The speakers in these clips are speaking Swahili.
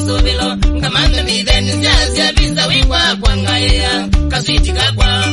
kasovelo ngamanda bideni zazia visa wikwa kwa ngaya kaswiti kakwa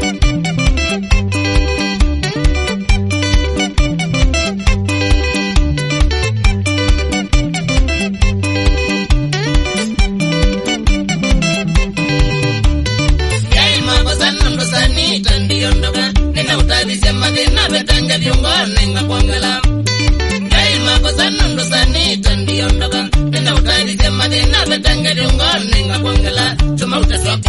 Madina betanga viungone ngakwangala Gai makosa ndo sanita ndio ndoga Tena utalize madina betanga viungone ngakwangala Chuma utaswapa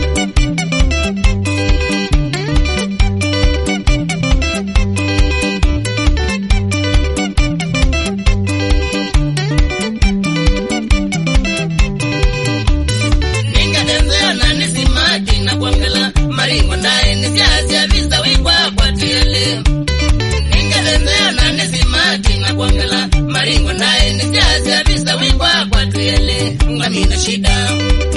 Ninga tenzea na nisimati na kwangala Maringo ndae nisiasia visa wikwa kwa tiele Ninga tenzea na nisimati na kwangala Maringo ndae nisiasia visa wikwa kwa tiele Ngamina shida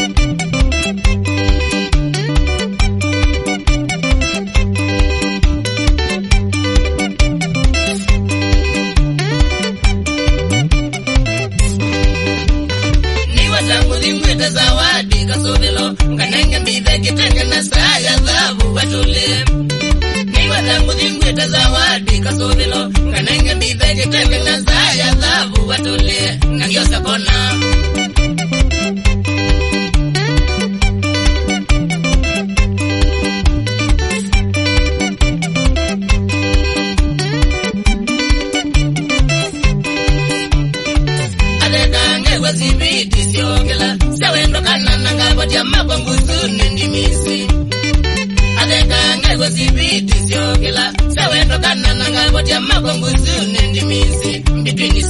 zawadi kasovelo nganenge mbidhe kitenge na saa ya dhabu watule Niwa tangu dhingwita zawadi kasovelo nganenge mbidhe kitenge na saa ya dhabu watule Ngangiosa kona Adekange wazibiti siongela Sawendo kanana ngabotia makongusu nindimisi Adekange wazibiti siongela Sawendo kanana ngabotia makongusu nindimisi Between